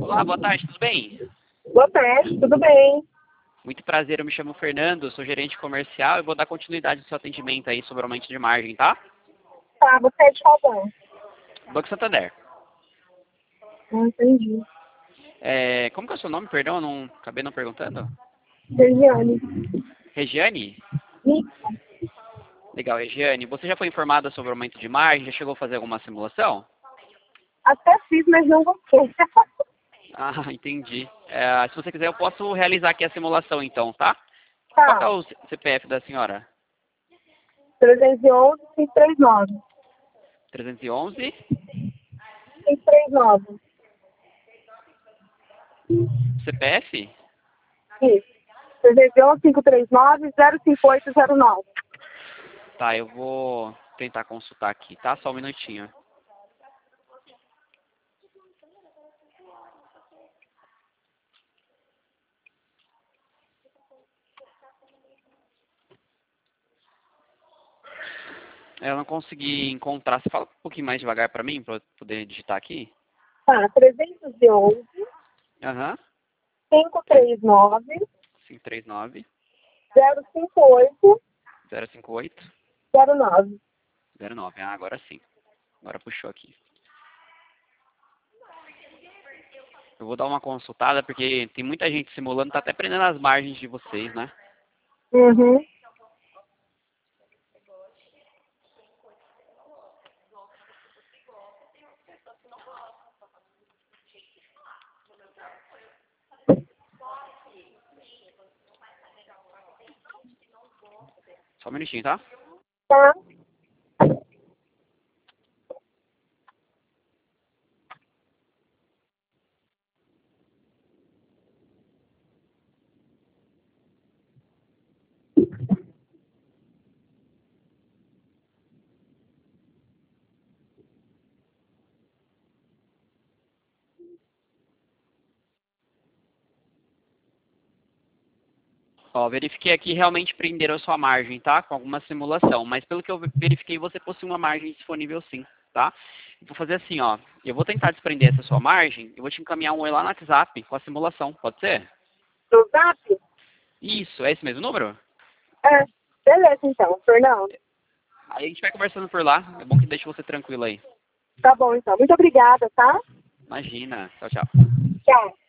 Olá, boa tarde, tudo bem? Boa tarde, tudo bem? Muito prazer, eu me chamo Fernando, sou gerente comercial e vou dar continuidade ao seu atendimento aí sobre aumento de margem, tá? Tá, você é de qual banco? Banco Santander. Entendi. Como que é o seu nome, perdão? Eu não, acabei não perguntando. Regiane. Regiane? Isso. Legal, Regiane. Você já foi informada sobre aumento de margem? Já chegou a fazer alguma simulação? Até fiz, mas não gostei. Ah, entendi. Se você quiser, eu posso realizar aqui a simulação então, tá? Qual que é Tá, o CPF da senhora? 311, 539. 311? 539. CPF? Isso. 311, 539, 05809. Tá, eu vou tentar consultar aqui, tá? Só um minutinho. Eu não consegui encontrar. Você fala um pouquinho mais devagar para mim, para eu poder digitar aqui? Tá, 311, Aham. 539, 539 05809. 058 09. Ah, agora sim. Agora puxou aqui. Eu vou dar uma consultada porque tem muita gente simulando, tá até prendendo as margens de vocês, né? Uhum. Só um minutinho, tá? Tá. Ó, verifiquei aqui, realmente prenderam a sua margem, tá? Com alguma simulação. Mas pelo que eu verifiquei, você possui uma margem disponível sim, tá? Eu vou fazer assim, ó. Eu vou tentar desprender essa sua margem. Eu vou te encaminhar um oi lá no WhatsApp com a simulação. Pode ser? No Zap? Isso, é esse mesmo número? É. Beleza, então, Fernando. Aí a gente vai conversando por lá. É bom que deixe você tranquilo aí. Tá bom, então. Muito obrigada, tá? Imagina. Tchau, tchau. Tchau.